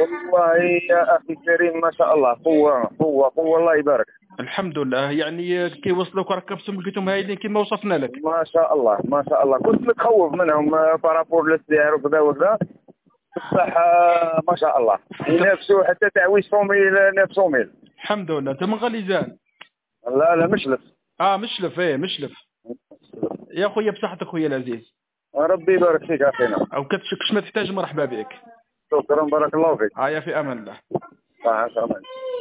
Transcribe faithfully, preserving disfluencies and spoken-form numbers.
والله يا اخي كريم ما شاء الله، قوه قوه قوه، الله يبارك. الحمد لله. يعني كيوصلوك راكبتهم لقيتهم هايلين كما وصفنا لك. ما شاء الله ما شاء الله، كنت متخوف منهم بارابور للسعر وكذا وكذا، بصح آه، ما شاء الله ينافسوا حتى تعويش فوميل نفسه ميل. الحمد لله. انت من غليزان؟ لا لا مشلف. اه مشلف. ايه مشلف يا خويا، بصحتك خويا العزيز. ربي يبارك فيك اخينا. او كتشكش ما تحتاج، مرحبا بك. شكرا بارك الله فيك. آه يا في امان الله. مع السلامه.